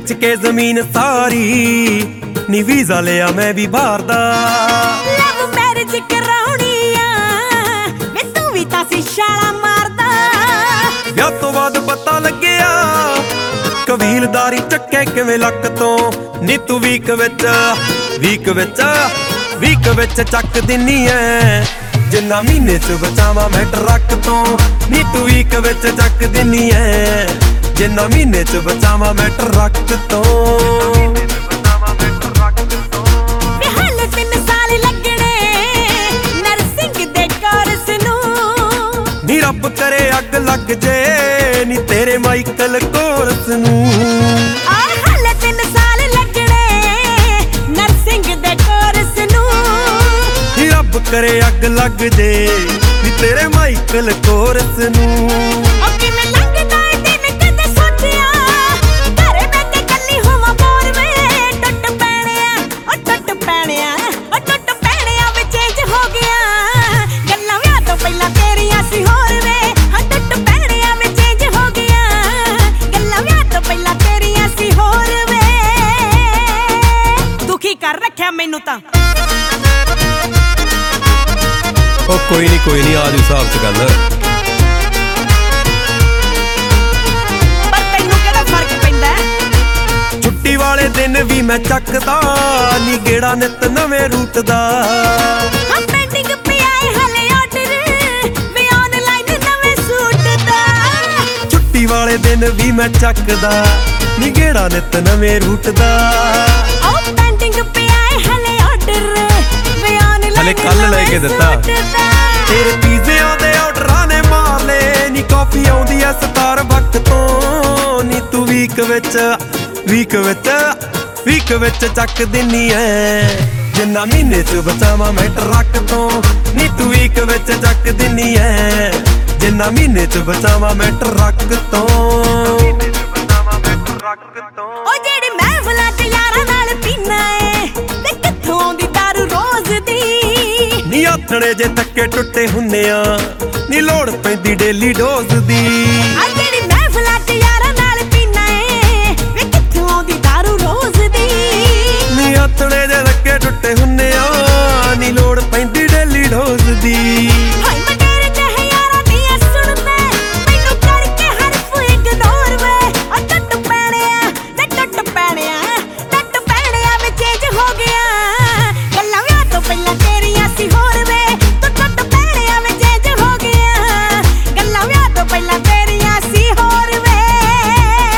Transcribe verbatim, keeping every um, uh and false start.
बेच के जमीन सारी नी वीजा लिया मैं भी बाहर दा। लव मैरिज कराउणी आ वे तू भी तां सी छाला मारदा। विआह तो बाद पता लग्या कबीलदारी चक्के किवें लक तो नी तू वीक विच वीक विच वीक विच चक दिन्नी ऐ जिन्ना महीने च बचावा मैं ट्रक तो नी तू वीक विच चक दिन्नी ऐ जिन्ना महीने च बचावा मैं ट्रक तो। नी रब करे अग लग जे नी तेरे माइकल कोरस नू। करे अग लग जे नी तेरे माइकल कोरस नू। दुखी कर रखिया मैनू तां। ओ कोई नहीं कोई नहीं आज हिसाब च गल पर तैनू केड़ा फर्क पैंदा। छुट्टी वाले दिन भी मैं चकदा नी गेड़ा नित नवें रूट दा। पेंडिंग पिया हले ऑर्डर वे ऑनलाइन नवें सूट दा। छुट्टी वाले दिन भी मैं चकदा नी गेड़ा नित नवें रूट दा। ओ पेंडिंग पिया हले ऑर्डर वे ऑनलाइन हले कल लेके दिता तेरे पीजे आउंदे ऑर्डरां ने मार ले नी कॉफी आउंदी ऐ स्टारबक तो नी तू वीक विच वीक विच वीक विच चक दिन्नी ऐ जिन्ना महीने च बचावा मैं ट्रक तो नी तू वीक विच चक दिन्नी ऐ जिन्ना महीने च बचावा मैं ट्रक तो। ओ जेड़ी महफिलां च यारां नाल पीना ऐ ते कित्थों आउंदी दारू रोज दी। नी आथणे जे थक्के टुੱਟੇ हुन्ने आ नी लोड़ पैंदी डेली डोज दी। आ जेड़ी महफिलां च यारां नाल पीना ऐ वे कित्थों आउंदी दारू रोज दी। नी आथणे जे थक्के टुੱਟੇ हुन्ने आ नी लोड़ पैंदी डेली डोज दी। हाय मैं तेरे ते यारां दी सुणदा मैनू करके हरफ इग्नोर वे। ओ टुੱਟ पैणिया ते टुੱਟ पैणिया टुੱਟ पैणिया वे चेंज हो गया गल्लां विआह तो पहलां तेरियां सी होर वे। तू टुੱਟ पैणिया वे चेंज हो गया गल्लां विआह तो पहलां